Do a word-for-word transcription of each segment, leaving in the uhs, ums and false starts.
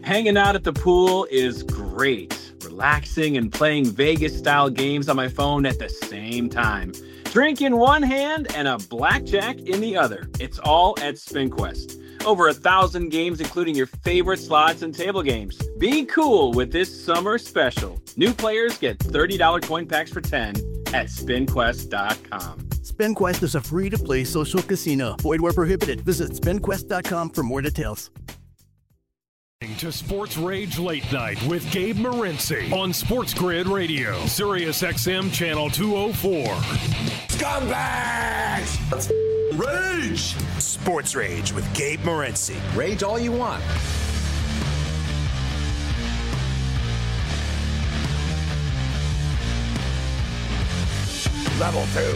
Hanging out at the pool is great. Relaxing and playing Vegas-style games on my phone at the same time. Drink in one hand and a blackjack in the other. It's all at SpinQuest. Over a thousand games, including your favorite slots and table games. Be cool with this summer special. New players get thirty dollars coin packs for ten at spin quest dot com. SpinQuest is a free-to-play social casino. Void where prohibited. Visit spin quest dot com for more details. To Sports Rage Late Night with Gabe Morency on Sports Grid Radio, Sirius X M Channel two oh four. Scumbags! Let's rage! Sports Rage with Gabe Morency. Rage all you want. Level two.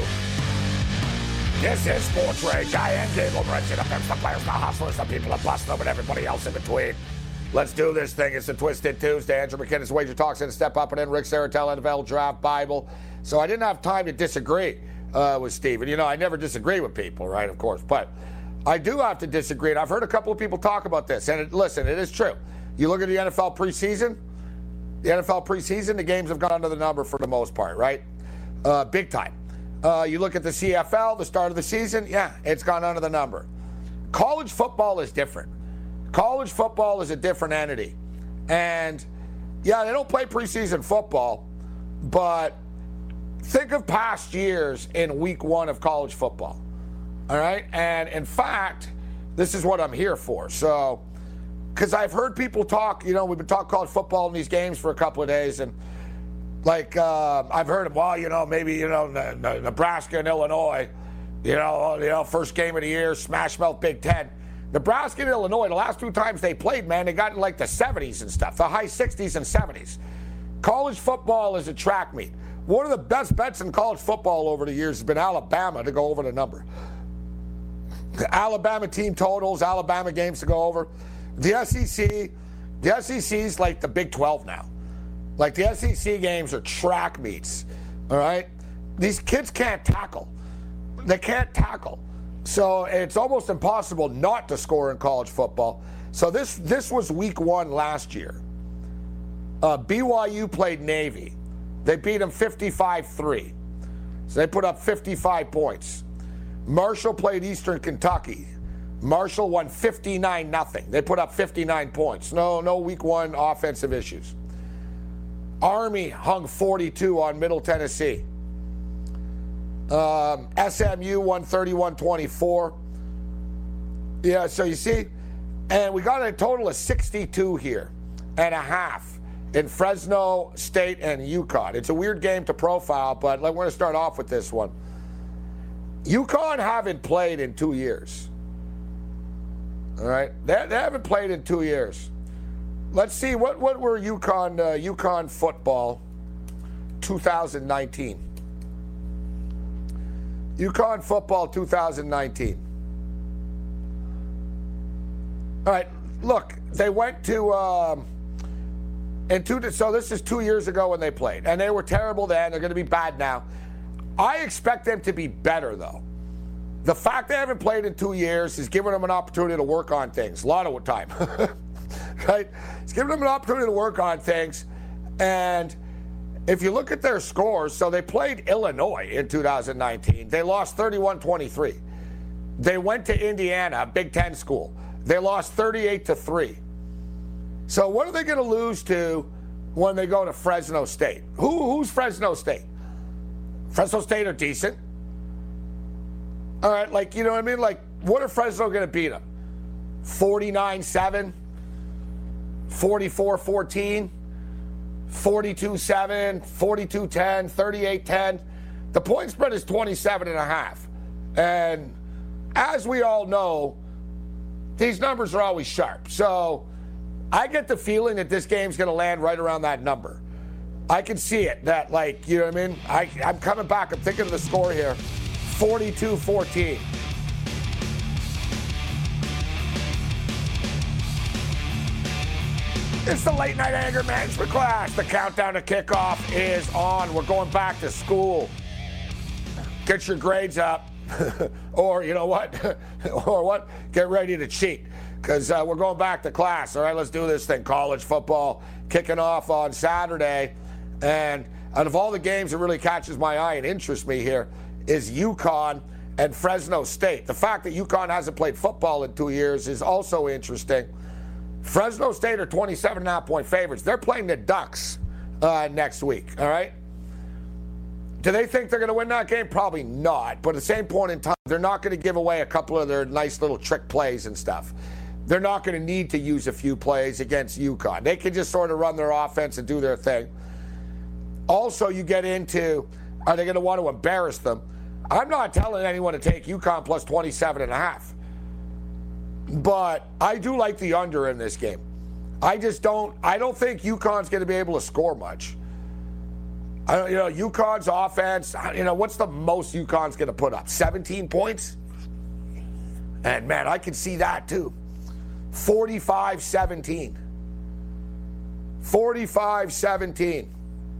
This is Sports Rage. I am Gabe Morency. The pimps, the players, the hustlers, the people that bust them, and everybody else in between. Let's do this thing. It's a Twisted Tuesday. Andrew McKinnon, Wager Talks, and Step Up and in. Rick Saratel, N F L Draft Bible. So I didn't have time to disagree uh, with Steven. You know, I never disagree with people, right, of course. But I do have to disagree, and I've heard a couple of people talk about this. And it, listen, it is true. You look at the N F L preseason, the N F L preseason, the games have gone under the number for the most part, right? Uh, big time. Uh, you look at the C F L, the start of the season, yeah, it's gone under the number. College football is different. College football is a different entity. And, yeah, they don't play preseason football, but think of past years in week one of college football, all right? And, in fact, this is what I'm here for. So, because I've heard people talk, you know, we've been talking college football in these games for a couple of days, and, like, uh, I've heard of, well, you know, maybe, you know, Nebraska and Illinois, you know, you know, first game of the year, smash mouth Big Ten. Nebraska and Illinois, the last two times they played, man, they got in like the seventies and stuff, the high sixties and seventies. College football is a track meet. One of the best bets in college football over the years has been Alabama to go over the number. The Alabama team totals, Alabama games to go over. The S E C, the S E C is like the Big twelve now. Like the S E C games are track meets, all right? These kids can't tackle. They can't tackle. So it's almost impossible not to score in college football. So this this was week one last year. Uh, B Y U played Navy. They beat them fifty-five three. So they put up fifty-five points. Marshall played Eastern Kentucky. Marshall won fifty-nine nothing. They put up fifty-nine points. No, no week one offensive issues. Army hung forty-two on Middle Tennessee. Um, S M U won thirty-one twenty-four. Yeah, so you see, and we got a total of sixty-two here and a half in Fresno State and UConn. It's a weird game to profile, but we're going to start off with this one. UConn haven't played in two years. All right, they, they haven't played in two years. Let's see, what, what were UConn, uh, UConn football two thousand nineteen? UConn football two thousand nineteen. All right, look, they went to, um, and two, so this is two years ago when they played, and they were terrible then. They're going to be bad now. I expect them to be better, though. The fact they haven't played in two years is giving them an opportunity to work on things, a lot of time. Right? It's giving them an opportunity to work on things. And if you look at their scores, so they played Illinois in two thousand nineteen. They lost thirty-one twenty-three. They went to Indiana, a Big Ten school. They lost thirty-eight to three. So what are they going to lose to when they go to Fresno State? Who, who's Fresno State? Fresno State are decent. All right, like, you know what I mean? Like, what are Fresno going to beat them? forty-nine seven? forty-four fourteen? forty-two seven, forty-two ten, thirty-eight ten. The point spread is twenty-seven and a half. And as we all know, these numbers are always sharp. So I get the feeling that this game's going to land right around that number. I can see it, that, like, you know what I mean? I, I'm coming back. I'm thinking of the score here. forty-two fourteen. It's the late night anger management class. The countdown to kickoff is on. We're going back to school. Get your grades up. Or, you know what? Or what? Get ready to cheat. because uh, we're going back to class. All right, let's do this thing. College football kicking off on Saturday. And out of all the games that really catches my eye and interests me here is UConn and Fresno State. The fact that UConn hasn't played football in two years is also interesting. Fresno State are twenty-seven and a half point favorites. They're playing the Ducks uh, next week, all right? Do they think they're going to win that game? Probably not. But at the same point in time, they're not going to give away a couple of their nice little trick plays and stuff. They're not going to need to use a few plays against UConn. They can just sort of run their offense and do their thing. Also, you get into, are they going to want to embarrass them? I'm not telling anyone to take UConn plus twenty-seven and a half. But I do like the under in this game. I just don't, I don't think UConn's going to be able to score much. I don't, you know, UConn's offense, you know, what's the most UConn's going to put up? seventeen points? And, man, I can see that, too. forty-five seventeen. forty-five seventeen.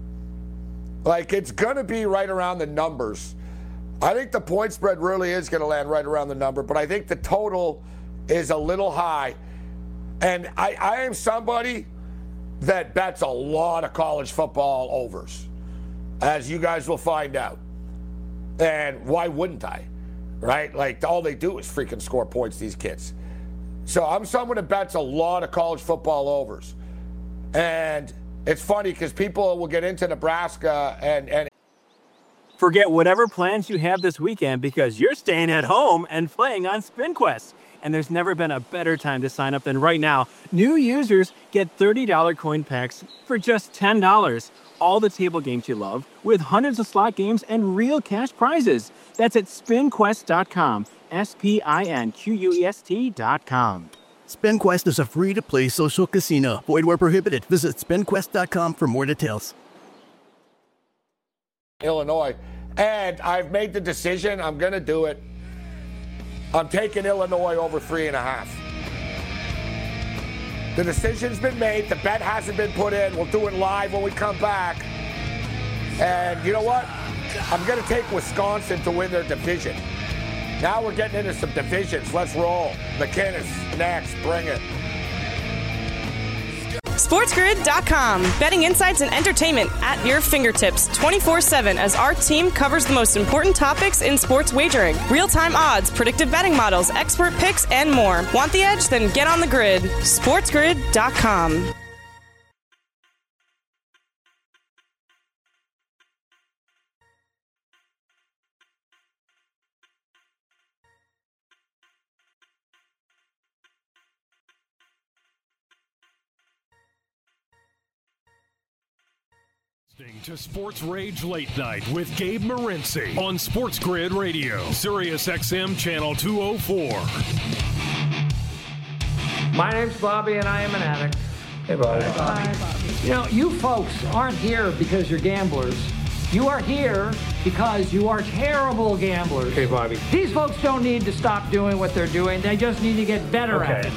Like, it's going to be right around the numbers. I think the point spread really is going to land right around the number, but I think the total is a little high. And I, I am somebody that bets a lot of college football overs, as you guys will find out. And why wouldn't I? Right? Like, all they do is freaking score points, these kids. So I'm someone that bets a lot of college football overs. And it's funny because people will get into Nebraska and, and Forget whatever plans you have this weekend because you're staying at home and playing on SpinQuest. And there's never been a better time to sign up than right now. New users get thirty dollars coin packs for just ten dollars. All the table games you love with hundreds of slot games and real cash prizes. That's at spin quest dot com. S P I N Q U E S T dot com. SpinQuest is a free-to-play social casino. Void where prohibited. Visit spin quest dot com for more details. Illinois. And I've made the decision. I'm going to do it. I'm taking Illinois over three and a half. The decision's been made. The bet hasn't been put in. We'll do it live when we come back. And you know what? I'm going to take Wisconsin to win their division. Now we're getting into some divisions. Let's roll. McKinnis next. Bring it. SportsGrid dot com. Betting insights and entertainment at your fingertips twenty-four seven as our team covers the most important topics in sports wagering. Real-time odds, predictive betting models, expert picks, and more. Want the edge? Then get on the grid. SportsGrid dot com. To Sports Rage Late Night with Gabe Morency on Sports Grid Radio, Sirius X M Channel two oh four. My name's Bobby, and I am an addict. Hey, Bobby. Hi, Bobby. Hi, Bobby. You know, you folks aren't here because you're gamblers. You are here because you are terrible gamblers. Hey, Bobby. These folks don't need to stop doing what they're doing. They just need to get better okay. at it.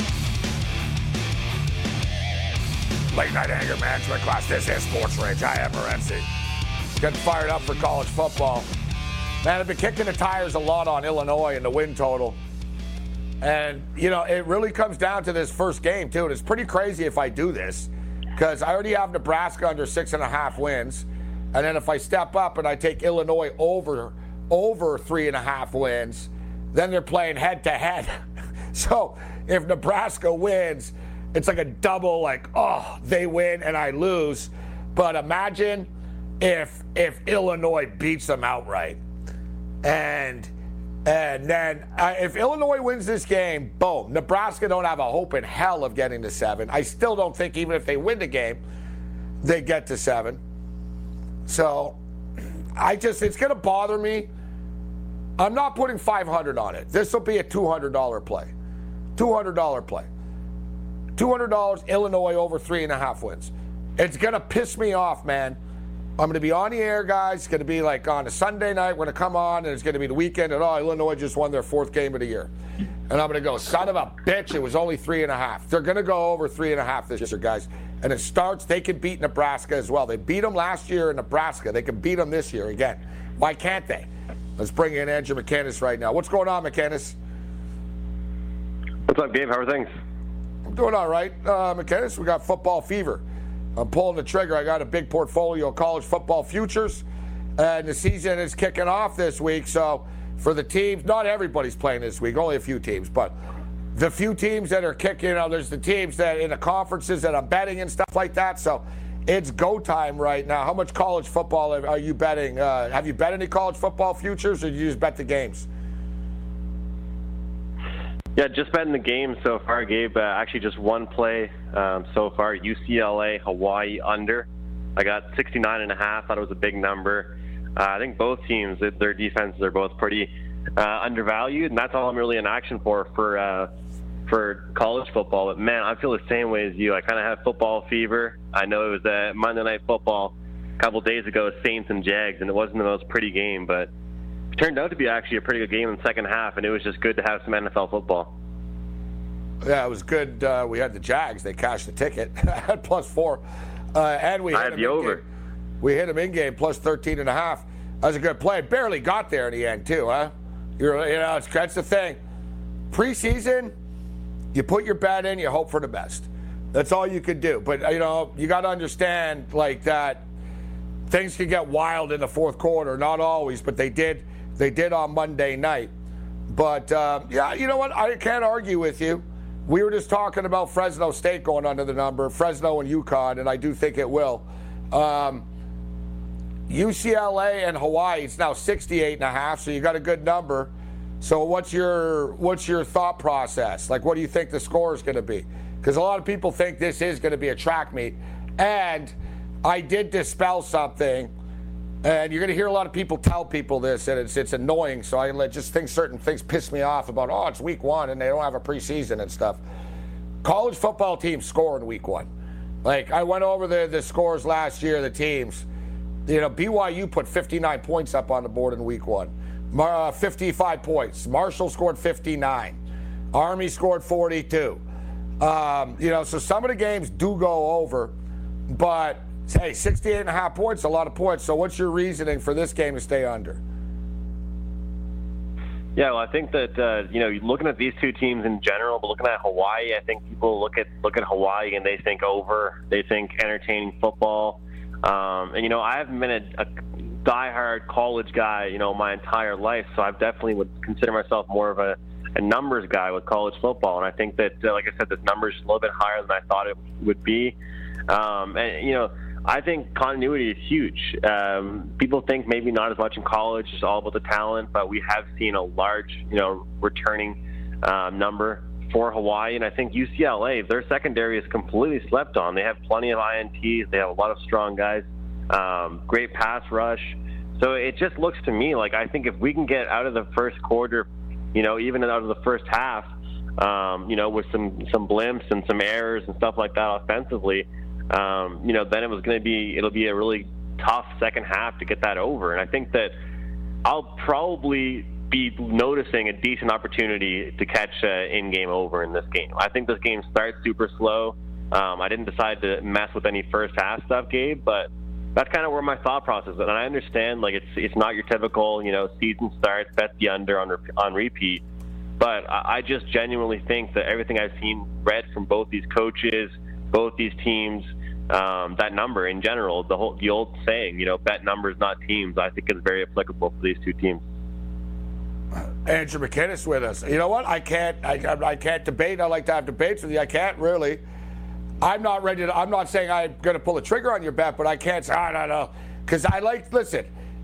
Late night anger management class. This is Sports Rage. I am Morency. Getting fired up for college football. Man, I've been kicking the tires a lot on Illinois and the win total. And, you know, it really comes down to this first game, too. And it's pretty crazy if I do this because I already have Nebraska under six and a half wins. And then if I step up and I take Illinois over, over three and a half wins, then they're playing head to head. So if Nebraska wins, it's like a double, like, oh, they win and I lose. But imagine if if Illinois beats them outright. And and then uh, if Illinois wins this game, boom, Nebraska don't have a hope in hell of getting to seven. I still don't think even if they win the game, they get to seven. So I just, it's going to bother me. I'm not putting five hundred on it. This will be a two hundred dollars play. two hundred dollars play. two hundred dollars, Illinois over three and a half wins. It's going to piss me off, man. I'm going to be on the air, guys. It's going to be like on a Sunday night. We're going to come on, and it's going to be the weekend, and oh, Illinois just won their fourth game of the year. And I'm going to go, son of a bitch, it was only three and a half. They're going to go over three and a half this year, guys. And it starts, they can beat Nebraska as well. They beat them last year in Nebraska. They can beat them this year again. Why can't they? Let's bring in Andrew McKinnis right now. What's going on, McKinnis? What's up, Gabe? How are things? I'm doing all right, uh, McKinnis. We got football fever. I'm pulling the trigger. I got a big portfolio of college football futures, and the season is kicking off this week. So for the teams, not everybody's playing this week, only a few teams, but the few teams that are kicking, you know, there's the teams that in the conferences that are betting and stuff like that. So it's go time right now. How much college football are you betting? Uh, have you bet any college football futures, or do you just bet the games? Yeah, just betting the game so far, Gabe. Uh, actually, just one play um, so far. U C L A, Hawaii under. I got sixty-nine and a half. Thought it was a big number. Uh, I think both teams, their defenses are both pretty uh, undervalued, and that's all I'm really in action for for uh, for college football. But man, I feel the same way as you. I kind of have football fever. I know it was uh, Monday Night Football a couple days ago, Saints and Jags, and it wasn't the most pretty game, but turned out to be actually a pretty good game in the second half, and it was just good to have some N F L football. Yeah, it was good. Uh, we had the Jags. They cashed the ticket at plus four. Uh, and we I hit had them the over. Game. We hit them in game plus thirteen and a half. That was a good play. Barely got there in the end, too, huh? You're, you know, it's, that's the thing. Preseason, you put your bet in, you hope for the best. That's all you could do. But, you know, you got to understand, like, that things can get wild in the fourth quarter. Not always, but they did. They did on Monday night. But, uh, yeah, you know what? I can't argue with you. We were just talking about Fresno State going under the number, Fresno and UConn, and I do think it will. Um, U C L A and Hawaii, it's now sixty-eight and a half, so you got a good number. So what's your what's your thought process? Like, what do you think the score is going to be? Because a lot of people think this is going to be a track meet. And I did dispel something, and you're going to hear a lot of people tell people this, and it's it's annoying. So I just think certain things piss me off about, oh, it's week one, and they don't have a preseason and stuff. College football teams score in week one. Like, I went over the, the scores last year, the teams. You know, B Y U put fifty-nine points up on the board in week one. Uh, fifty-five points. Marshall scored fifty-nine. Army scored forty-two. Um, you know, so some of the games do go over, but hey, sixty-eight and a half points, a lot of points. So what's your reasoning for this game to stay under? Yeah, well, I think that, uh, you know, looking at these two teams in general, but looking at Hawaii, I think people look at look at Hawaii and they think over. They think entertaining football. Um, and, you know, I haven't been a, a diehard college guy, you know, my entire life, so I definitely would consider myself more of a, a numbers guy with college football. And I think that, uh, like I said, this number is a little bit higher than I thought it would be. Um, and, you know, I think continuity is huge. Um, people think maybe not as much in college, it's all about the talent, but we have seen a large, you know, returning um, number for Hawaii. And I think U C L A, their secondary is completely slept on. They have plenty of I N Ts. They have a lot of strong guys, um, great pass rush. So it just looks to me like I think if we can get out of the first quarter, you know, even out of the first half, um, you know, with some, some blimps and some errors and stuff like that offensively, Um, you know, then it was going to be, it'll be a really tough second half to get that over. And I think that I'll probably be noticing a decent opportunity to catch an in-game over in this game. I think this game starts super slow. Um, I didn't decide to mess with any first half stuff, Gabe, but that's kind of where my thought process is. And I understand, like, it's it's not your typical, you know, season starts, bet the under on, on repeat. But I just genuinely think that everything I've seen, read from both these coaches, both these teams, um, that number in general, the whole the old saying, you know, bet numbers, not teams, I think is very applicable for these two teams. Andrew McKinnis with us. You know what? I can't. I, I can't debate. I like to have debates with you. I can't really. I'm not ready to. I'm not saying I'm going to pull a trigger on your bet, but I can't say, I don't know, because I like. Listen,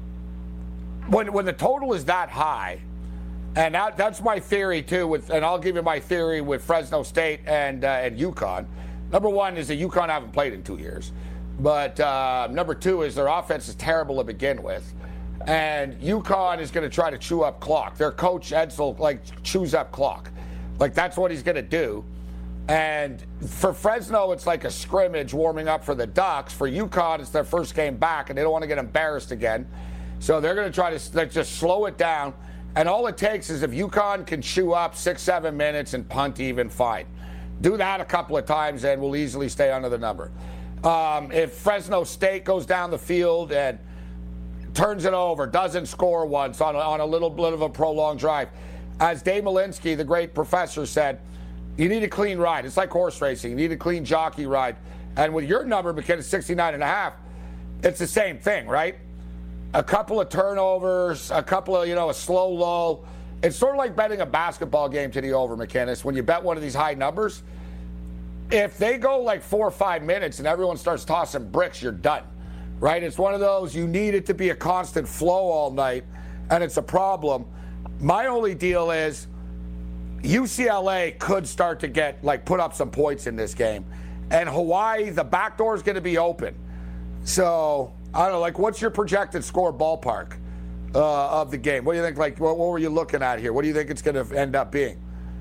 when when the total is that high, and that, that's my theory too. With and I'll give you my theory with Fresno State and uh, and UConn. Number one is that UConn haven't played in two years. But uh, number two is their offense is terrible to begin with. And UConn is going to try to chew up clock. Their coach, Edsel, like, chews up clock. Like, that's what he's going to do. And for Fresno, it's like a scrimmage warming up for the Ducks. For UConn, it's their first game back, and they don't want to get embarrassed again. So they're going to try to just slow it down. And all it takes is if UConn can chew up six, seven minutes and punt even, fine. Do that a couple of times and we'll easily stay under the number. Um, if Fresno State goes down the field and turns it over, doesn't score once on a, on a little bit of a prolonged drive, as Dave Malinsky, the great professor, said, You need a clean ride. It's like horse racing. You need a clean jockey ride. And with your number, McKinnis, sixty-nine and a half, it's the same thing, right? A couple of turnovers, a couple of, you know, a slow low. It's sort of like betting a basketball game to the over, McKinnis. When you bet one of these high numbers, if they go like four or five minutes and everyone starts tossing bricks, you're done, right? It's one of those, you need it to be a constant flow all night, and it's a problem. My only deal is U C L A could start to get, like, put up some points in this game. And Hawaii, the back door is going to be open. So, I don't know, like, what's your projected score ballpark uh, of the game? What do you think, like, what, what were you looking at here? What do you think it's going to end up being?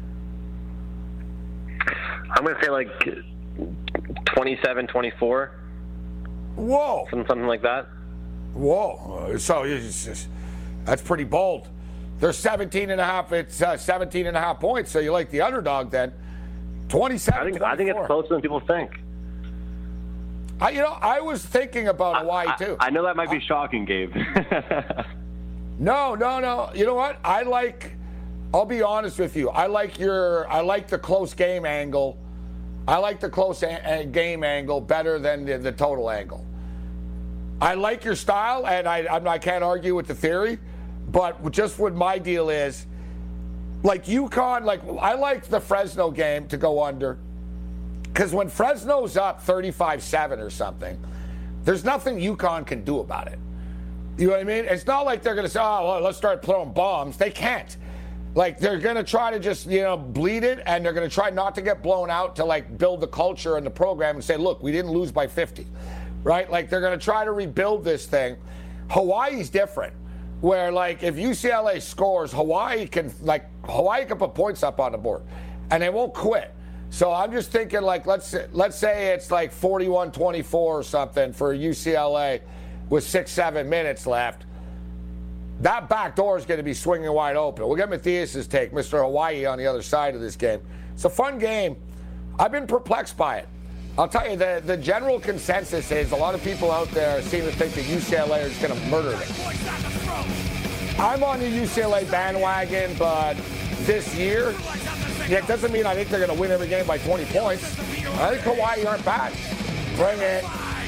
I'm going to say, like, twenty-seven twenty-four. Whoa. Something like that. Whoa. So, it's just, that's pretty bold. They're seventeen and a half. It's uh, seventeen and a half points. So you like the underdog then? twenty-seven. I think I think it's closer than people think. I, you know, I was thinking about Hawaii I, too. I, I know that might be I, shocking, Gabe. no, no, no. You know what? I like. I'll be honest with you. I like your. I like the close game angle. I like the close a- a game angle better than the, the total angle. I like your style, and I I'm, I can't argue with the theory. But just what my deal is, like UConn, like I like the Fresno game to go under. Because when Fresno's up thirty-five seven or something, there's nothing UConn can do about it. You know what I mean? It's not like they're going to say, oh, well, let's start throwing bombs. They can't. Like, they're going to try to just, you know, bleed it, and they're going to try not to get blown out to, like, build the culture and the program and say, look, we didn't lose by fifty, right? Like, they're going to try to rebuild this thing. Hawaii's different. Where, like, if U C L A scores, Hawaii can, like, Hawaii can put points up on the board, and they won't quit. So I'm just thinking, like, let's let's say it's like forty-one twenty-four or something for U C L A with six, seven minutes left. That back door is going to be swinging wide open. We'll get Matthias's take, Mister Hawaii, on the other side of this game. It's a fun game. I've been perplexed by it. I'll tell you, the, the general consensus is a lot of people out there seem to think that U C L A is going to murder it. I'm on the U C L A bandwagon, but this year, yeah, it doesn't mean I think they're going to win every game by twenty points. I think Hawaii aren't bad. Bring it.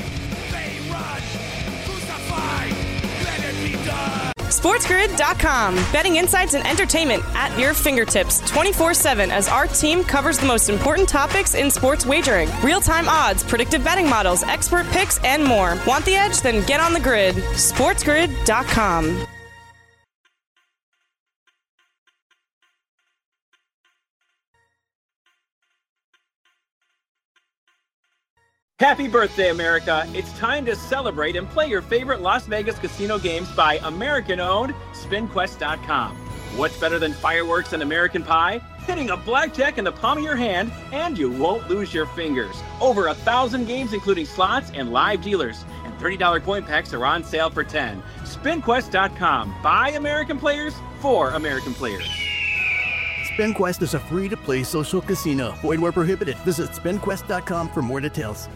SportsGrid dot com. Betting insights and entertainment at your fingertips twenty-four seven as our team covers the most important topics in sports wagering. Real-time odds, predictive betting models, expert picks, and more. Want the edge? Then get on the grid. SportsGrid dot com. Happy birthday, America. It's time to celebrate and play your favorite Las Vegas casino games by American-owned Spin Quest dot com. What's better than fireworks and American pie? Hitting a blackjack in the palm of your hand, and you won't lose your fingers. Over a thousand games, including slots and live dealers. And thirty dollars point packs are on sale for ten dollars. Spin Quest dot com. By American players, for American players. SpinQuest is a free-to-play social casino. Void where prohibited. Visit Spin Quest dot com for more details.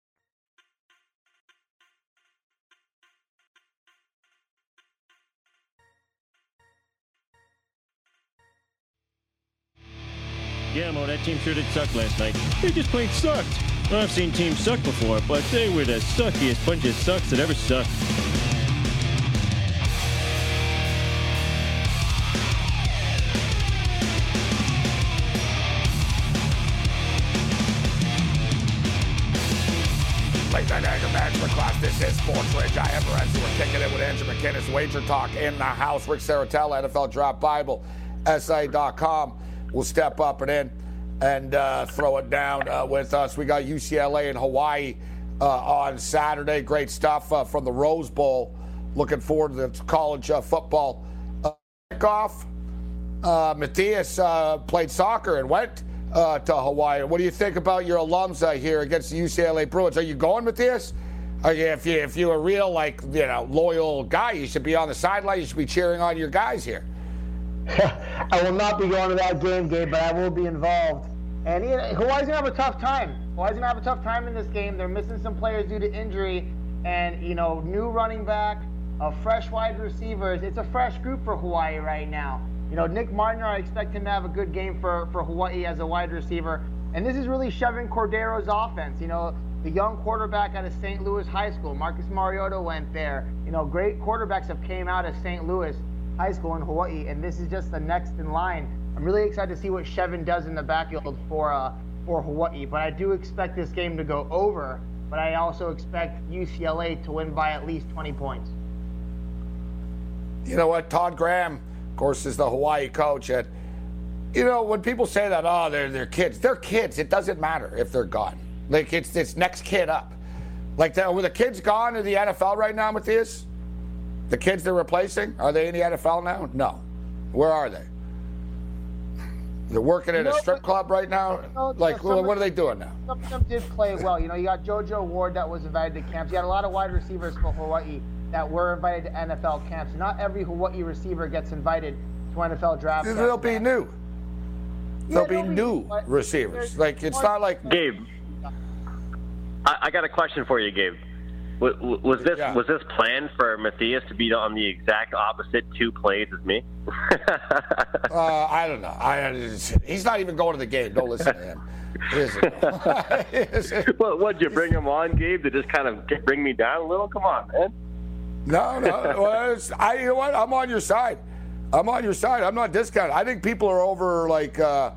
Yeah, Mo, that team sure did suck last night. They just plain sucked. I've seen teams suck before, but they were the suckiest bunch of sucks that ever sucked. Late night anger management class. This is Sports Rage. I am Morency. We're kicking it with Andrew McKinnis. Wager Talk in the house. Rick Saratella, N F L Draft Bible, S A dot com. Will step up and in and uh, throw it down uh, with us. We got U C L A and Hawaii uh, on Saturday. Great stuff uh, from the Rose Bowl. Looking forward to the college uh, football uh, kickoff. Uh, Matthias uh, played soccer and went uh, to Hawaii. What do you think about your alums uh, here against the U C L A Bruins? Are you going, Matthias? Are you, if, you, if you're a real, like, you know, loyal guy, you should be on the sideline. You should be cheering on your guys here. I will not be going to that game, Gabe, but I will be involved. And you know, Hawaii's going to have a tough time. Hawaii's going to have a tough time in this game. They're missing some players due to injury. And, you know, new running back, a fresh wide receivers. It's a fresh group for Hawaii right now. You know, Nick Martiner, I expect him to have a good game for, for Hawaii as a wide receiver. And this is really shoving Cordero's offense. You know, the young quarterback out of Saint Louis High School, Marcus Mariota went there. You know, great quarterbacks have came out of Saint Louis High School in Hawaii, and this is just the next in line. I'm really excited to see what Chevin does in the backfield for uh, for Hawaii. But I do expect this game to go over, but I also expect U C L A to win by at least twenty points. You know what? Todd Graham, of course, is the Hawaii coach. And, you know, when people say that, oh, they're, they're kids, they're kids. It doesn't matter if they're gone. Like, it's this next kid up. Like, the, were the kids gone to the N F L right now, Matthias? The kids they're replacing, are they in the N F L now? No. Where are they? They're working at a strip club right now? Like, what are they doing now? Some of them did play well. You know, you got JoJo Ward that was invited to camps. You got a lot of wide receivers for Hawaii that were invited to N F L camps. Not every Hawaii receiver gets invited to N F L draft. They'll be new. They'll be new receivers. Like, it's not like... Gabe, I, I got a question for you, Gabe. Was, was this Yeah. was this planned for Matthias to be on the exact opposite two plays as me? uh, I don't know. I, he's not even going to the game. Don't listen to him. Is it? Is it? Well, what'd you bring him on, Gabe, to just kind of get, bring me down a little? Come on, man. No, no. Well, it's, I, you know what? I'm on your side. I'm on your side. I'm not discounting. I think people are over, like, uh,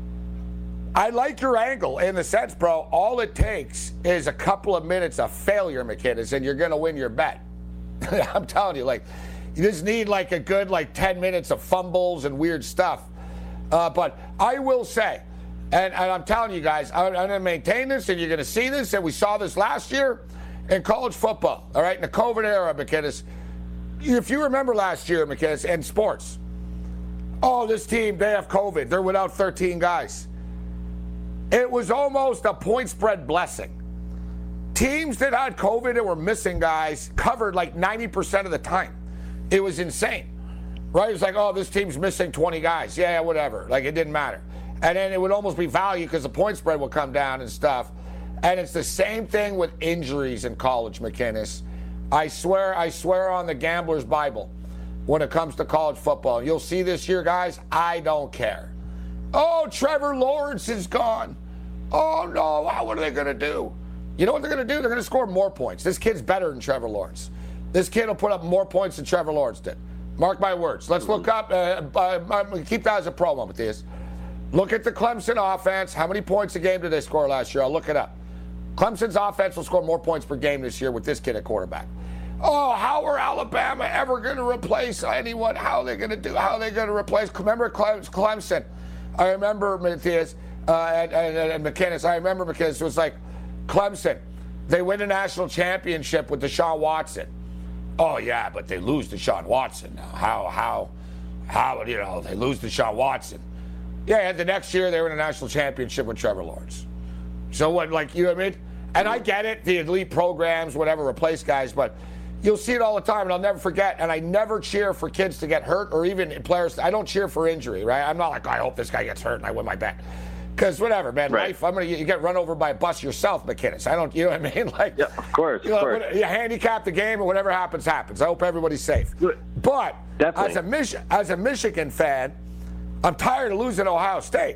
I like your angle in the sense, bro, all it takes is a couple of minutes of failure, McKinnis, and you're going to win your bet. I'm telling you, like, you just need, like, a good, like, ten minutes of fumbles and weird stuff. Uh, but I will say, and, and I'm telling you guys, I'm, I'm going to maintain this, and you're going to see this, and we saw this last year in college football, all right, in the COVID era, McKinnis. If you remember last year, McKinnis, and sports, oh, this team, they have COVID. They're without thirteen guys. It was almost a point spread blessing. Teams that had COVID and were missing guys covered like ninety percent of the time. It was insane, right? It was like, oh, this team's missing twenty guys. Yeah, whatever. Like, it didn't matter. And then it would almost be value because the point spread would come down and stuff. And it's the same thing with injuries in college, McKinnis. I swear, I swear on the gambler's Bible when it comes to college football. You'll see this year, guys, I don't care. Oh, Trevor Lawrence is gone. Oh, no, what are they going to do? You know what they're going to do? They're going to score more points. This kid's better than Trevor Lawrence. This kid will put up more points than Trevor Lawrence did. Mark my words. Let's look up. Uh, uh, keep that as a promo, Matthias. Look at the Clemson offense. How many points a game did they score last year? I'll look it up. Clemson's offense will score more points per game this year with this kid at quarterback. Oh, how are Alabama ever going to replace anyone? How are they going to do? How are they going to replace? Remember Clemson? I remember Matthias uh, and, and, and McKinnis. I remember McKinnis. It was like Clemson. They win a national championship with Deshaun Watson. Oh yeah, but they lose Deshaun Watson now. How how how you know they lose Deshaun Watson? Yeah, and the next year they were in a national championship with Trevor Lawrence. So what, like, you know what I mean? And I get it, the elite programs, whatever, replace guys, but you'll see it all the time, and I'll never forget. And I never cheer for kids to get hurt or even players. I don't cheer for injury, right? I'm not like, I hope this guy gets hurt and I win my bet. Because whatever, man, right. Life, I'm gonna you get run over by a bus yourself, McKinnis. I don't, you know what I mean? Like, yeah, of course, you know, of course. You handicap the game, and whatever happens, happens. I hope everybody's safe. But Definitely. as a Mich- as a Michigan fan, I'm tired of losing Ohio State,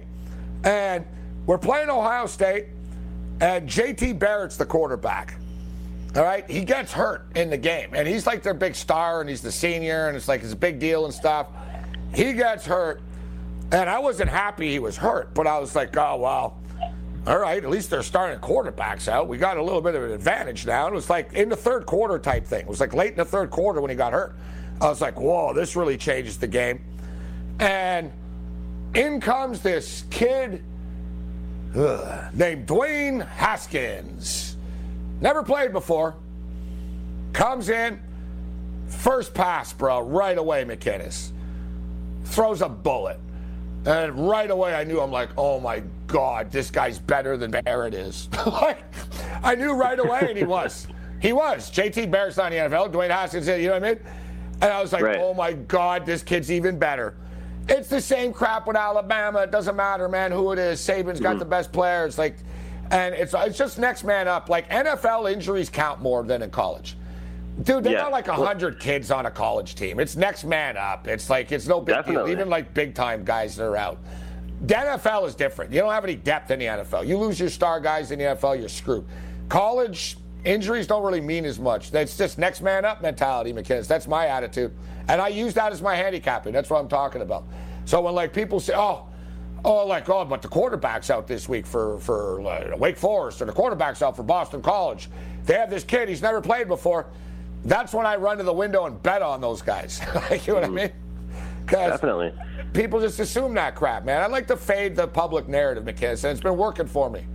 and we're playing Ohio State, and J T Barrett's the quarterback. All right, he gets hurt in the game, and he's like their big star, and he's the senior, and it's like it's a big deal and stuff. He gets hurt. And I wasn't happy he was hurt, but I was like, oh, well, all right, at least they're starting quarterbacks out. We got a little bit of an advantage now. It was like in the third quarter type thing. It was like late in the third quarter when he got hurt. I was like, whoa, this really changes the game. And in comes this kid ugh, named Dwayne Haskins. Never played before. Comes in, first pass, bro, right away, McKinnis. Throws a bullet. And right away I knew, I'm like, oh my God, this guy's better than Barrett is. Like, I knew right away, and he was. He was. J T Barrett's not in the N F L. Dwayne Haskins, you know what I mean? And I was like, right. Oh my God, this kid's even better. It's the same crap with Alabama. It doesn't matter, man, who it is. Saban's got mm-hmm. the best players. Like, and it's it's just next man up. Like, N F L injuries count more than in college. Dude, they Yeah. got like a hundred kids on a college team. It's next man up. It's like it's no big Definitely. deal. Even like big time guys that are out. The N F L is different. You don't have any depth in the N F L. You lose your star guys in the N F L, you're screwed. College injuries don't really mean as much. That's just next man up mentality, McKinnis. That's my attitude, and I use that as my handicapping. That's what I'm talking about. So when like people say, oh. Oh, like, oh, but the quarterback's out this week for, for uh, Wake Forest, or the quarterback's out for Boston College. They have this kid, he's never played before. That's when I run to the window and bet on those guys. You know what I mean? Definitely. People just assume that crap, man. I like to fade the public narrative, McKinnis, and it's been working for me.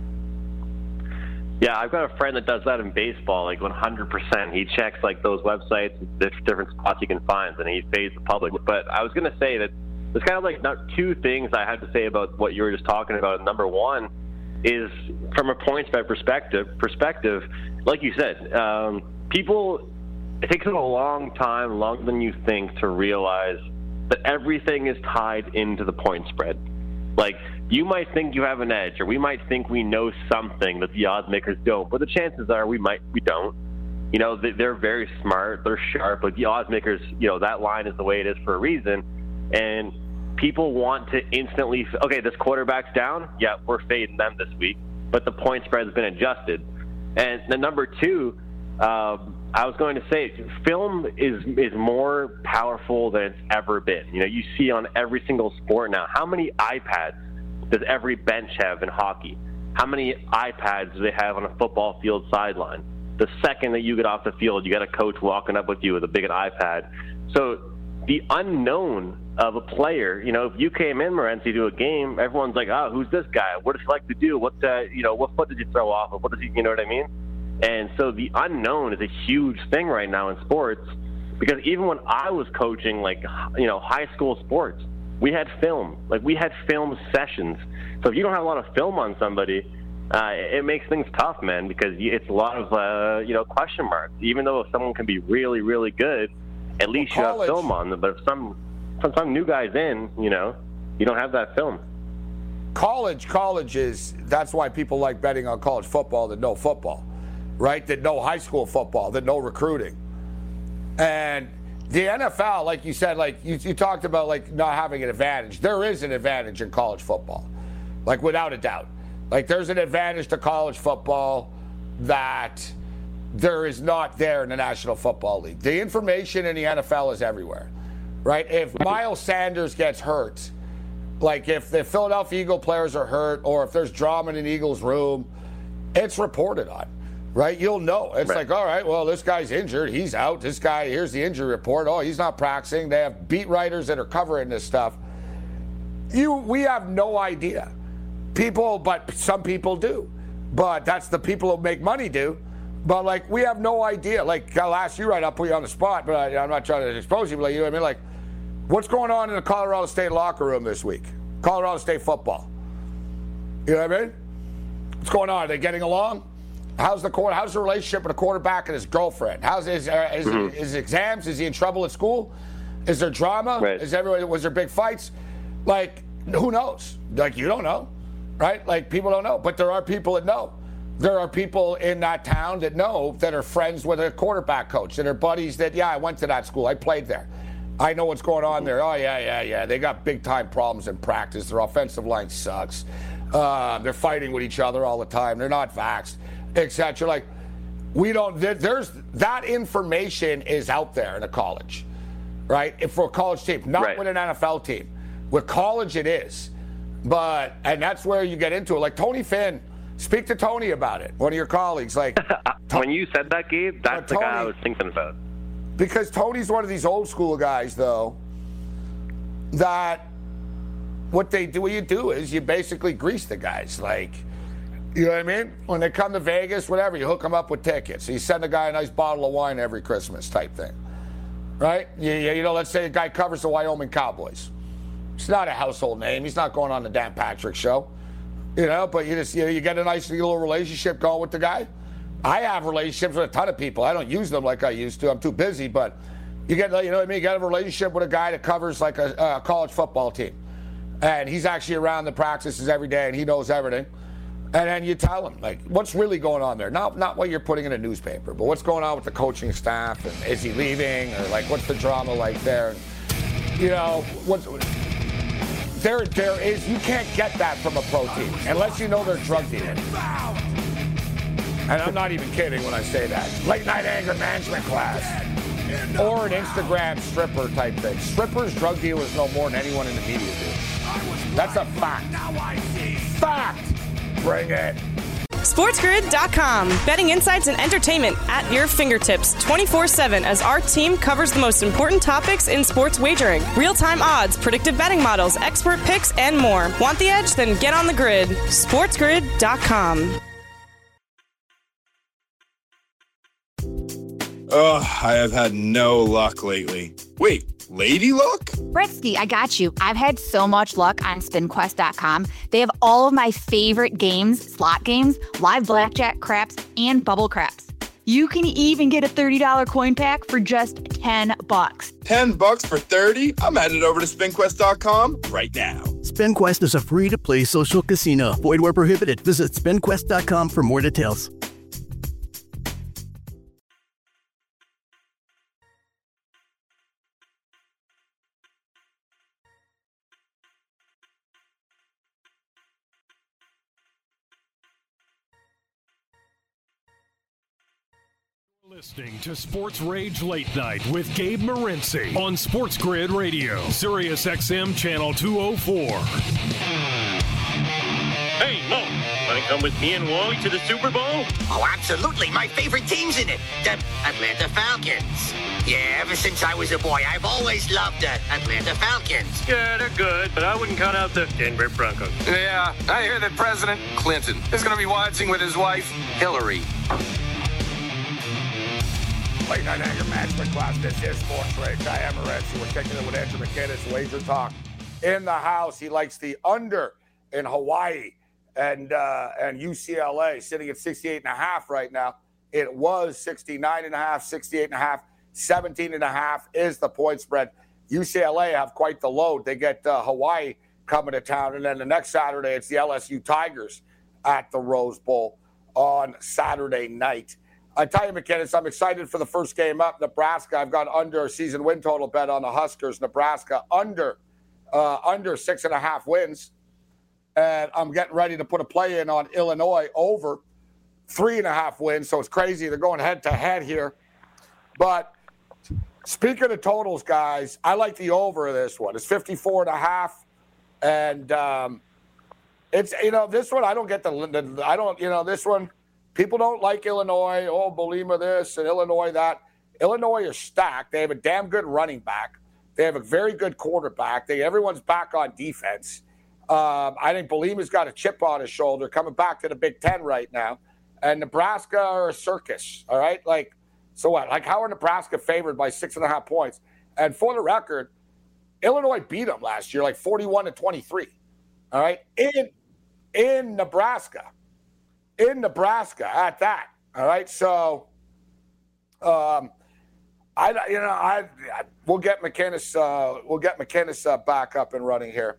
Yeah, I've got a friend that does that in baseball, like one hundred percent. He checks like those websites, different spots he can find, and he fades the public. But I was going to say that there's kind of like not two things I have to say about what you were just talking about. Number one is from a point spread perspective, perspective, like you said, um, people, it takes them a long time, longer than you think, to realize that everything is tied into the point spread. Like, you might think you have an edge, or we might think we know something that the odds makers don't, but the chances are we might, we don't. You know, they're very smart, they're sharp, but the odds makers, you know, that line is the way it is for a reason. And people want to instantly, okay, this quarterback's down. Yeah, we're fading them this week. But the point spread has been adjusted. And the number two, um, I was going to say, film is is more powerful than it's ever been. You know, you see on every single sport now. How many iPads does every bench have in hockey? How many iPads do they have on a football field sideline? The second that you get off the field, you got a coach walking up with you with a big iPad. So the unknown of a player, you know, if you came in, Morency, to a game, everyone's like, oh, who's this guy? What does he like to do? What, uh, you know, what foot did you throw off of? What does he, you know what I mean? And so the unknown is a huge thing right now in sports, because even when I was coaching, like, you know, high school sports, we had film. Like, we had film sessions. So if you don't have a lot of film on somebody, uh, it makes things tough, man, because it's a lot of, uh, you know, question marks. Even though if someone can be really, really good, at least well, you have film on them. But if some, if some new guy's in, you know, you don't have that film. College, college is, that's why people like betting on college football that know football, right? That know high school football, that know recruiting. And the N F L, like you said, like you, you talked about like not having an advantage. There is an advantage in college football, like without a doubt. Like there's an advantage to college football that there is not there in the National Football League. The information in the N F L is everywhere, right? If Miles Sanders gets hurt, like if the Philadelphia Eagle players are hurt, or if there's drama in an Eagles room, it's reported on, right? You'll know. It's right. Like, all right, well, this guy's injured. He's out. This guy, here's the injury report. Oh, he's not practicing. They have beat writers that are covering this stuff. You, we have no idea. People, but some people do. But that's the people who make money do. But, like, we have no idea. Like, I'll ask you right, I'll put you on the spot, but I, I'm not trying to expose you, but, like, you know what I mean? Like, what's going on in the Colorado State locker room this week? Colorado State football. You know what I mean? What's going on? Are they getting along? How's the how's the relationship with the quarterback and his girlfriend? How's his, uh, his, mm-hmm. his exams? Is he in trouble at school? Is there drama? Right. Is everybody, was there big fights? Like, who knows? Like, you don't know, right? Like, people don't know. But there are people that know. There are people in that town that know, that are friends with a quarterback coach, that are buddies that, yeah, I went to that school. I played there. I know what's going on there. Oh, yeah, yeah, yeah. They got big-time problems in practice. Their offensive line sucks. Uh, they're fighting with each other all the time. They're not vaxxed, et cetera. Like, we don't, there, there's, that information is out there in a college, right? If for a college team, not right. with an N F L team. With college, it is. But, and that's where you get into it. Like, Tony Finn, speak to Tony about it, one of your colleagues. Like, when you said that, Gabe, that's the Tony, guy I was thinking about. Because Tony's one of these old school guys, though, that what they do, what you do is you basically grease the guys. Like, you know what I mean? When they come to Vegas, whatever, you hook them up with tickets. You send a guy a nice bottle of wine every Christmas type thing, right? You, you know, let's say a guy covers the Wyoming Cowboys. It's not a household name. He's not going on the Dan Patrick show, you know, but you just, you know, you get a nice little relationship going with the guy. I have relationships with a ton of people. I don't use them like I used to. I'm too busy, but you get, you know what I mean? You get a relationship with a guy that covers like a, a college football team. And he's actually around the practices every day, and he knows everything. And then you tell them, like, what's really going on there? Not not what you're putting in a newspaper, but what's going on with the coaching staff, and is he leaving, or like what's the drama like there? And, you know, what's there? There is you can't get that from a pro team unless you know they're drug dealing. And I'm not even kidding when I say that. Late night anger management class, or an Instagram stripper type thing. Strippers, drug dealers know more than anyone in the media do. That's a fact. Fact. Bring it. SportsGrid dot com. Betting insights and entertainment at your fingertips twenty-four seven as our team covers the most important topics in sports wagering. Real-time odds, predictive betting models, expert picks, and more. Want the edge? Then get on the grid. SportsGrid dot com. Ugh, I have had no luck lately. Wait, lady luck? Britsky, I got you. I've had so much luck on spin quest dot com. They have all of my favorite games, slot games, live blackjack, craps, and bubble craps. You can even get a thirty dollars coin pack for just ten bucks. ten bucks for thirty? I'm headed over to spin quest dot com right now. SpinQuest is a free-to-play social casino. Void where prohibited. Visit spin quest dot com for more details. Listening to Sports Rage Late Night with Gabe Morency on Sports Grid Radio, Sirius X M Channel two oh four. Hey, Mo, want to come with me and Wally to the Super Bowl? Oh, absolutely. My favorite team's in it, the Atlanta Falcons. Yeah, ever since I was a boy, I've always loved the Atlanta Falcons. Yeah, they're good, but I wouldn't count out the Denver Broncos. Yeah, I hear that President Clinton is going to be watching with his wife, Hillary. Late night anger management class. This is Sports Rage. I am Morency. We're kicking it with Andrew McKinnis. Wager Talk in the house. He likes the under in Hawaii and uh, and U C L A, sitting at sixty-eight and a half right now. It was sixty-nine and a half, sixty-eight and a half, seventeen and a half is the point spread. U C L A have quite the load. They get uh, Hawaii coming to town, and then the next Saturday it's the L S U Tigers at the Rose Bowl on Saturday night. I tell you, McKinnis, I'm excited for the first game up. Nebraska, I've got under a season win total bet on the Huskers. Nebraska under uh, under six and a half wins. And I'm getting ready to put a play in on Illinois over three and a half wins. So it's crazy. They're going head to head here. But speaking of totals, guys, I like the over of this one. It's fifty-four and a half. And um, it's, you know, this one, I don't get the, the I don't, you know, this one. People don't like Illinois. Oh, Bolima this and Illinois that. Illinois is stacked. They have a damn good running back. They have a very good quarterback. They everyone's back on defense. Um, I think Bolima's got a chip on his shoulder coming back to the Big Ten right now. And Nebraska are a circus, all right? Like, so what? Like, how are Nebraska favored by six and a half points? And for the record, Illinois beat them last year, like forty-one to twenty-three, all right? In, in Nebraska. In Nebraska at that, all right? So, um, I, you know, I, I we'll get McKinnis, uh, we'll get McKinnis uh, back up and running here.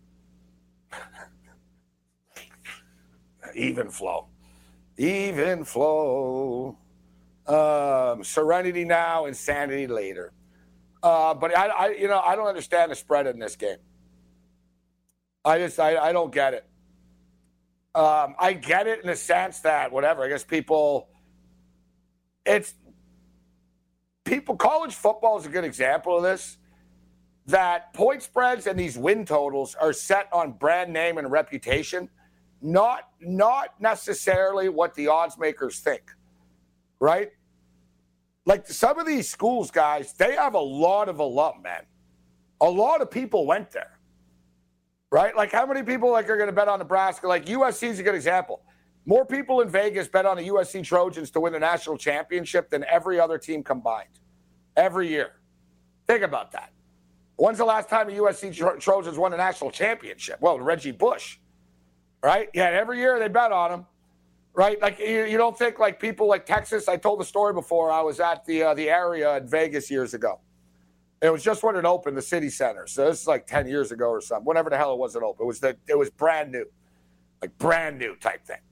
Even flow, even flow. Um, serenity now, insanity later. Uh, but I, I, you know, I don't understand the spread in this game. I just, I, I don't get it. Um, I get it in the sense that whatever, I guess people, it's people, college football is a good example of this, that point spreads and these win totals are set on brand name and reputation, not, not necessarily what the odds makers think, right? Like some of these schools, guys, they have a lot of alum, man. A lot of people went there. Right? Like, how many people like are going to bet on Nebraska? Like, U S C is a good example. More people in Vegas bet on the U S C Trojans to win the national championship than every other team combined. Every year. Think about that. When's the last time the U S C Tro- Trojans won a national championship? Well, Reggie Bush. Right? Yeah, every year they bet on them. Right? Like, you, you don't think, like, people like Texas. I told the story before. I was at the uh, the area in Vegas years ago. It was just when it opened, the city center. So this is like ten years ago or something. Whenever the hell it was it open. It was the, it was brand new. Like brand new type thing.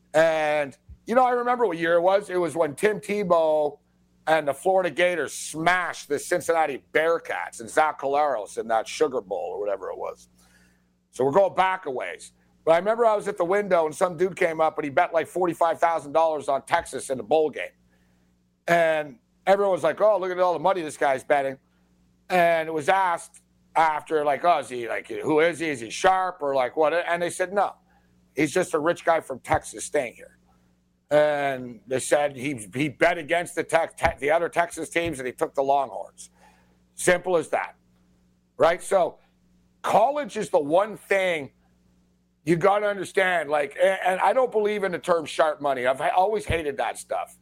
And, you know, I remember what year it was. It was when Tim Tebow and the Florida Gators smashed the Cincinnati Bearcats and Zach Collaros in that Sugar Bowl or whatever it was. So we're going back a ways. But I remember I was at the window and some dude came up and he bet like forty-five thousand dollars on Texas in the bowl game. And everyone was like, oh, look at all the money this guy's betting. And it was asked after, like, oh, is he, like, who is he? Is he sharp or like what? And they said, no, he's just a rich guy from Texas staying here. And they said he he bet against the tech, te- the other Texas teams and he took the Longhorns. Simple as that, right? So college is the one thing you got to understand. Like, and I don't believe in the term sharp money. I've always hated that stuff.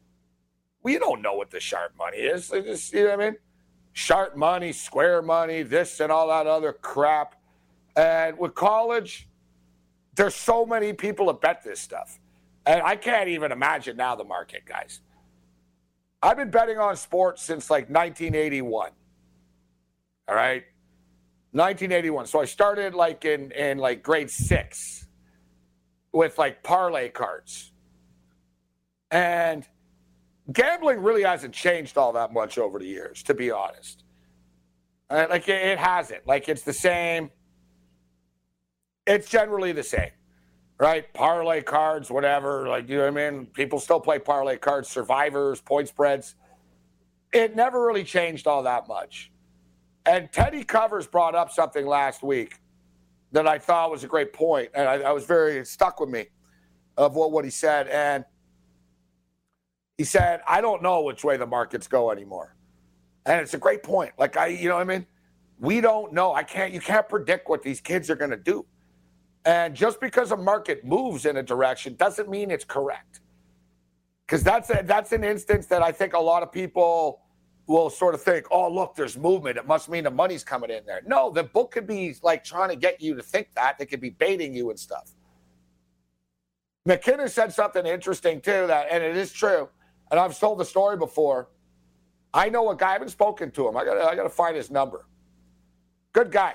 We don't know what the sharp money is. Just, you know what I mean? Sharp money, square money, this and all that other crap. And with college, there's so many people that bet this stuff. And I can't even imagine now the market, guys. I've been betting on sports since like nineteen eighty-one. All right? nineteen eighty-one. So I started like in, in like grade six with like parlay cards. And gambling really hasn't changed all that much over the years, to be honest. Uh, like it, it hasn't. Like it's the same. It's generally the same. Right? Parlay cards, whatever. Like, you know what I mean? People still play parlay cards, survivors, point spreads. It never really changed all that much. And Teddy Covers brought up something last week that I thought was a great point, and I, I was very it stuck with me of what, what he said. And he said, I don't know which way the markets go anymore. And it's a great point. Like, I, you know what I mean? We don't know. I can't, you can't predict what these kids are going to do. And just because a market moves in a direction doesn't mean it's correct. Because that's a, that's an instance that I think a lot of people will sort of think, oh, look, there's movement. It must mean the money's coming in there. No, the book could be like trying to get you to think that. They could be baiting you and stuff. McKinnon said something interesting, too, that, and it is true, and I've told the story before. I know a guy, I haven't spoken to him. I got I got to find his number. Good guy.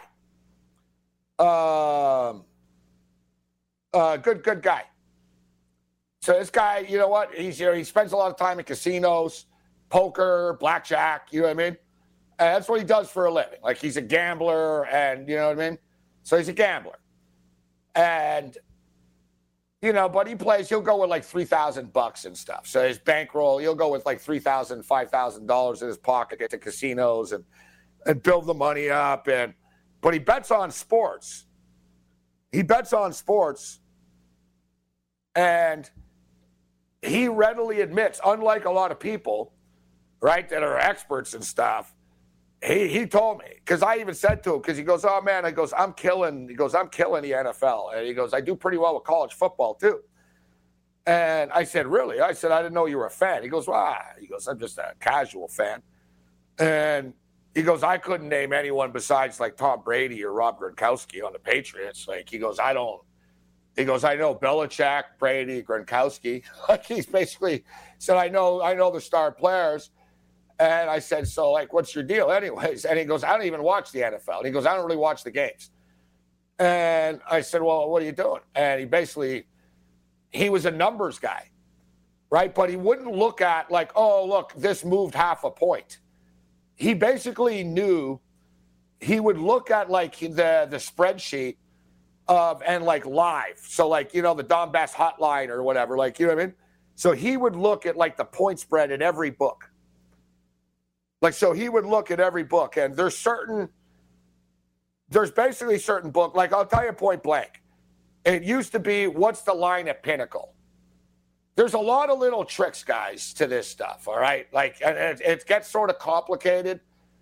Um... Uh, good, good guy. So this guy, you know what? He's you know, he spends a lot of time in casinos, poker, blackjack. You know what I mean? And that's what he does for a living. Like he's a gambler, and you know what I mean. So he's a gambler, and you know, but he plays. He'll go with like three thousand bucks and stuff. So his bankroll, he'll go with like three thousand, five thousand dollars in his pocket, get to casinos and and build the money up. And but he bets on sports. He bets on sports. And he readily admits, unlike a lot of people, right, that are experts and stuff, he he told me, because I even said to him, because he goes, oh, man, he goes, I'm killing, he goes, I'm killing the N F L. And he goes, I do pretty well with college football, too. And I said, really? I said, I didn't know you were a fan. He goes, well, ah. He goes, I'm just a casual fan. And he goes, I couldn't name anyone besides, like, Tom Brady or Rob Gronkowski on the Patriots. Like, he goes, I don't. He goes, I know Belichick, Brady, Gronkowski. Like he's basically said, I know, I know the star players. And I said, so like, what's your deal anyways? And he goes, I don't even watch the N F L. And he goes, I don't really watch the games. And I said, well, what are you doing? And he basically, he was a numbers guy, right? But he wouldn't look at like, oh, look, this moved half a point. He basically knew he would look at like the, the spreadsheet of and like live. So like, you know, the Don Bass hotline or whatever, like, you know what I mean? So he would look at like the point spread in every book. Like, so he would look at every book and there's certain, there's basically certain book, like I'll tell you point blank. It used to be, what's the line at Pinnacle? There's a lot of little tricks, guys, to this stuff, all right? Like, and it, it gets sort of complicated,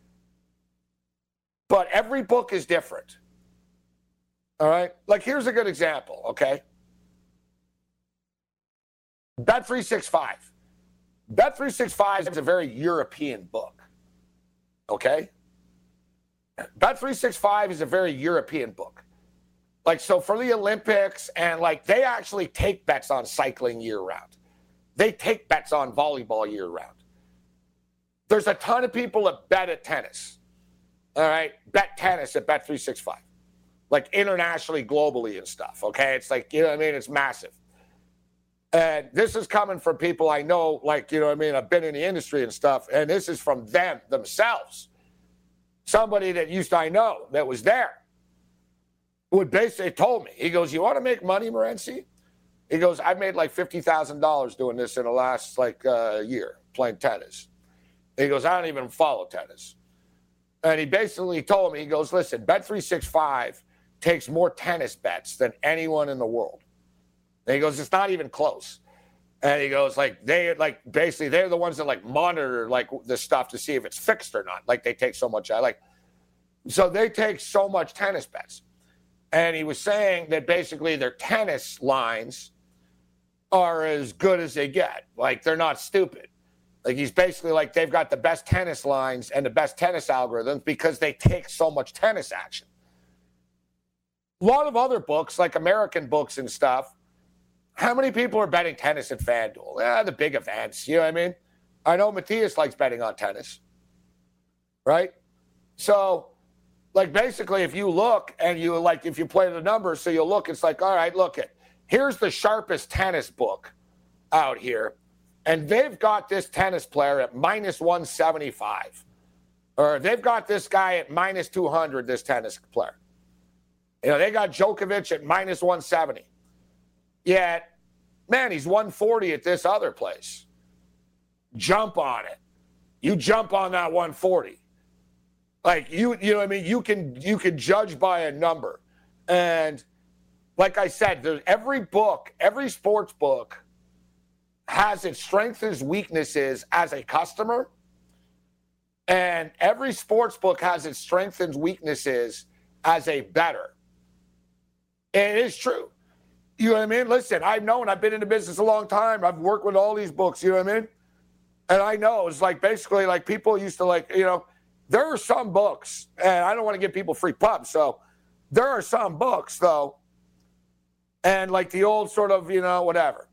but every book is different. All right? Like, here's a good example, okay? Bet three sixty-five. Bet three sixty-five is a very European book, okay? Bet three sixty-five is a very European book. Like, so for the Olympics, and, like, they actually take bets on cycling year-round. They take bets on volleyball year-round. There's a ton of people that bet at tennis, all right? Bet tennis at Bet three sixty-five. Like internationally, globally and stuff, okay? It's like, you know what I mean? It's massive. And this is coming from people I know, like, you know what I mean, I've been in the industry and stuff, and this is from them themselves. Somebody that used to I know that was there would basically told me, he goes, you want to make money, Morency? He goes, I made like fifty thousand dollars doing this in the last like uh, year, playing tennis. He goes, I don't even follow tennis. And he basically told me, he goes, listen, Bet three sixty-five takes more tennis bets than anyone in the world. And he goes, it's not even close. And he goes, like, they, like, basically, they're the ones that, like, monitor, like, the stuff to see if it's fixed or not. Like, they take so much, like, so they take so much tennis bets. And he was saying that basically their tennis lines are as good as they get. Like, they're not stupid. Like, he's basically like, they've got the best tennis lines and the best tennis algorithms because they take so much tennis action. A lot of other books, like American books and stuff, how many people are betting tennis at FanDuel? Yeah, the big events, you know what I mean? I know Matthias likes betting on tennis, right? So, like, basically, if you look and you, like, if you play the numbers, so you look, it's like, all right, look it. Here's the sharpest tennis book out here, and they've got this tennis player at minus one seventy-five. Or they've got this guy at minus two hundred, this tennis player. You know, they got Djokovic at minus one seventy. Yet, man, he's one forty at this other place. Jump on it. You jump on that one forty. Like, you you know what I mean? You can you can judge by a number. And like I said, there's every book, every sports book has its strengths and weaknesses as a customer. And every sports book has its strengths and weaknesses as a bettor. And it is true. You know what I mean? Listen, I've known, I've been in the business a long time. I've worked with all these books, you know what I mean? And I know it's like basically like people used to like, you know, there are some books, and I don't want to give people free pubs, so there are some books, though, and like the old sort of, you know, whatever.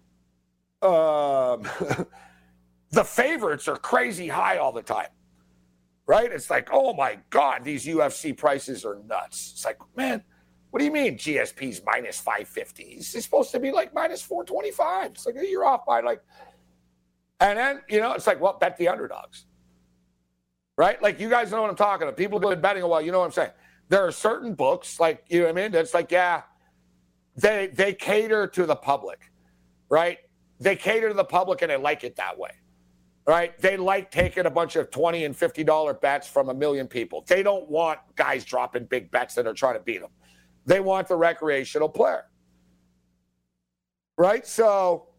Um, the favorites are crazy high all the time, right? It's like, oh, my God, these U F C prices are nuts. It's like, man, what do you mean G S P's minus five fifty? It's supposed to be like minus four twenty-five. It's like, you're off by like, and then, you know, it's like, well, bet the underdogs. Right? Like, you guys know what I'm talking about. People have been betting a while. You know what I'm saying? There are certain books, like, you know what I mean? That's like, yeah, they they cater to the public, right? They cater to the public, and they like it that way, right? They like taking a bunch of twenty and fifty dollar bets from a million people. They don't want guys dropping big bets that are trying to beat them. They want the recreational player, right? So,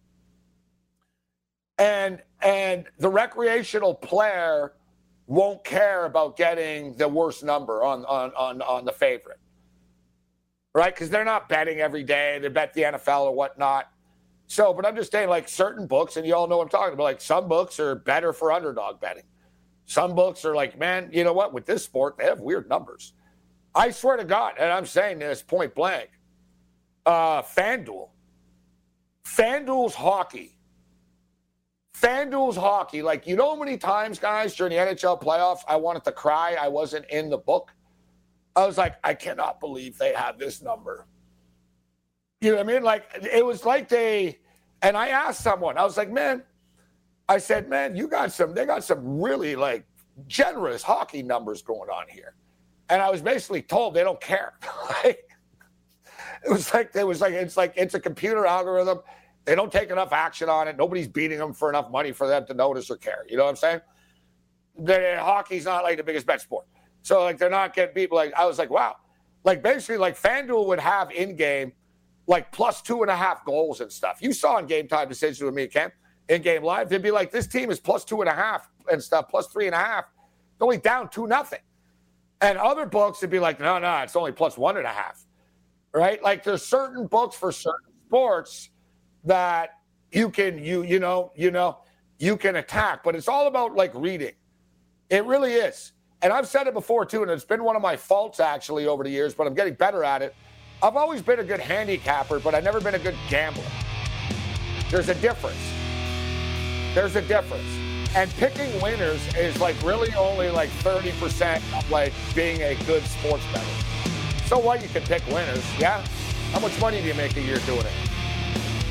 and and the recreational player won't care about getting the worst number on on on, on the favorite, right? Because they're not betting every day. They bet the N F L or whatnot. So, but I'm just saying, like, certain books, and you all know what I'm talking about, like, some books are better for underdog betting. Some books are like, man, you know what? With this sport, they have weird numbers. I swear to God, and I'm saying this point blank, uh, FanDuel. FanDuel's hockey. FanDuel's hockey, like, you know how many times, guys, during the N H L playoffs, I wanted to cry I wasn't in the book? I was like, I cannot believe they have this number. You know what I mean? Like, it was like they, and I asked someone, I was like, man, I said, man, you got some, they got some really, like, generous hockey numbers going on here. And I was basically told they don't care. Like, it was like, it was like, it's like, it's a computer algorithm. They don't take enough action on it. Nobody's beating them for enough money for them to notice or care. You know what I'm saying? The, hockey's not like the biggest bet sport. So, like, they're not getting beat. Like, I was like, wow. Like, basically, like, FanDuel would have in-game, like, plus two and a half goals and stuff. You saw in Game Time Decisions with me, Cam, in-game live. They'd be like, this team is plus two and a half and stuff, plus three and a half. They're only down two nothing. And other books would be like, no, no, it's only plus one and a half. Right? Like, there's certain books for certain sports that you can, you, you know, you know, you can attack, but it's all about like reading. It really is. And I've said it before too, and it's been one of my faults actually over the years, but I'm getting better at it. I've always been a good handicapper, but I've never been a good gambler. There's a difference. There's a difference. And picking winners is like really only like thirty percent of like being a good sports bettor. So what, you can pick winners, yeah? How much money do you make a year doing it?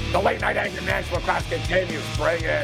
The late night anger management class continues. Bring it.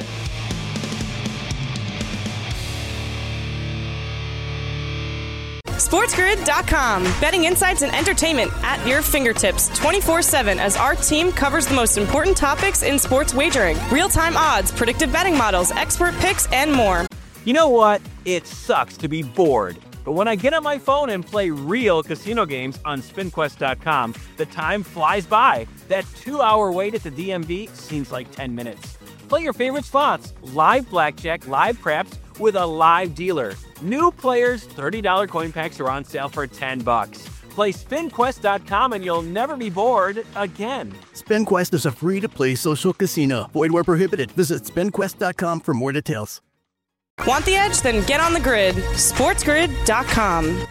SportsGrid dot com. Betting insights and entertainment at your fingertips twenty-four seven as our team covers the most important topics in sports wagering. Real-time odds, predictive betting models, expert picks, and more. You know what? It sucks to be bored. But when I get on my phone and play real casino games on Spin Quest dot com, the time flies by. That two-hour wait at the D M V seems like ten minutes. Play your favorite slots, live blackjack, live craps, with a live dealer. New players, thirty dollars coin packs are on sale for ten bucks. Play Spin Quest dot com and you'll never be bored again. SpinQuest is a free-to-play social casino. Void where prohibited. Visit Spin Quest dot com for more details. Want the edge? Then get on the grid. SportsGrid dot com.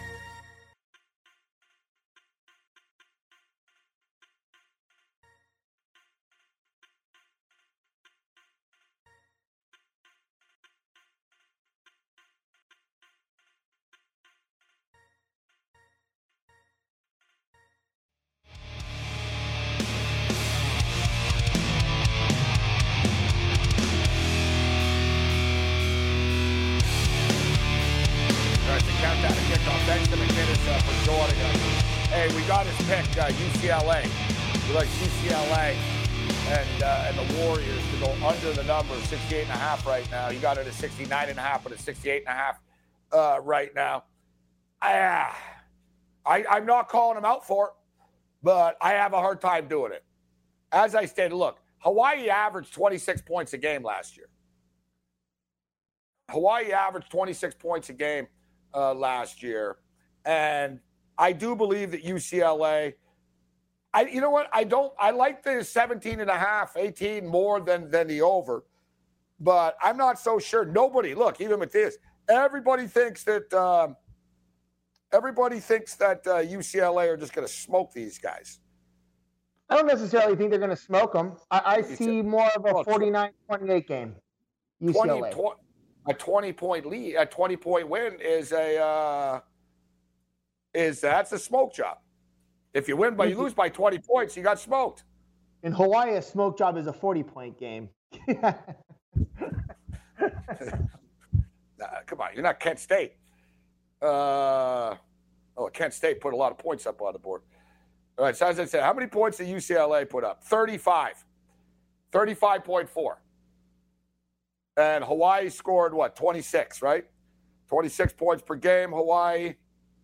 Thanks to McGinnis uh, for joining us. Hey, we got his pick, uh, U C L A. We like U C L A and uh, and the Warriors to go under the number, sixty-eight and a half right now. He got it at sixty-nine and a half, but it's sixty-eight and a half uh, right now. I, I, I'm not calling him out for it, but I have a hard time doing it. As I stated, look, Hawaii averaged twenty-six points a game last year. Hawaii averaged twenty-six points a game Uh, last year. And I do believe that U C L A, I, you know what? I don't, I like the seventeen and a half, eighteen more than, than the over, but I'm not so sure. Nobody, look, even with this, everybody thinks that, um, everybody thinks that uh, U C L A are just going to smoke these guys. I don't necessarily think they're going to smoke them. I, I see more of a forty-nine twenty-eight game. U C L A. twenty, twenty, a twenty-point lead, a twenty-point win is a uh, is that's a smoke job. If you win, but you lose by twenty points, you got smoked. In Hawaii, a smoke job is a forty-point game. Nah, come on, you're not Kent State. Uh, oh, Kent State put a lot of points up on the board. All right, so as I said, how many points did U C L A put up? thirty-five. thirty-five point four. And Hawaii scored, what, twenty-six, right? twenty-six points per game, Hawaii.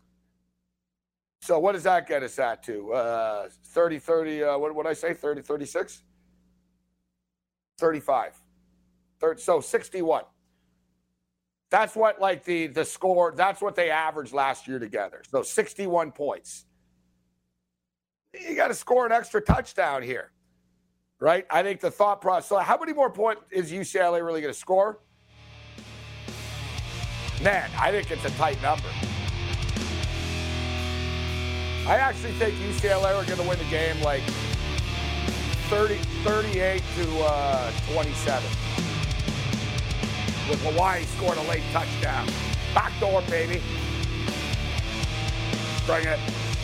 So what does that get us at to? Uh, thirty, thirty, uh, what would I say, thirty, thirty-six? thirty-five. thirty, so sixty-one. That's what, like, the, the score, that's what they averaged last year together. So sixty-one points. You got to score an extra touchdown here. Right? I think the thought process. So how many more points is U C L A really going to score? Man, I think it's a tight number. I actually think U C L A are going to win the game like thirty, thirty-eight to uh, twenty-seven. With Hawaii scoring a late touchdown. Backdoor, baby. Bring it.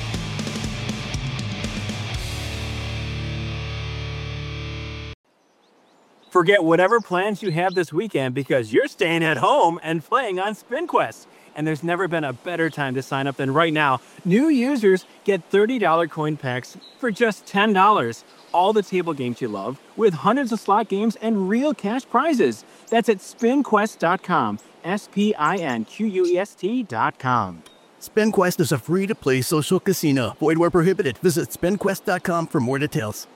Forget whatever plans you have this weekend because you're staying at home and playing on SpinQuest. And there's never been a better time to sign up than right now. New users get thirty dollars coin packs for just ten dollars. All the table games you love with hundreds of slot games and real cash prizes. That's at Spin Quest dot com. S P I N Q U E S T dot com. SpinQuest is a free-to-play social casino. Void where prohibited. Visit Spin Quest dot com for more details.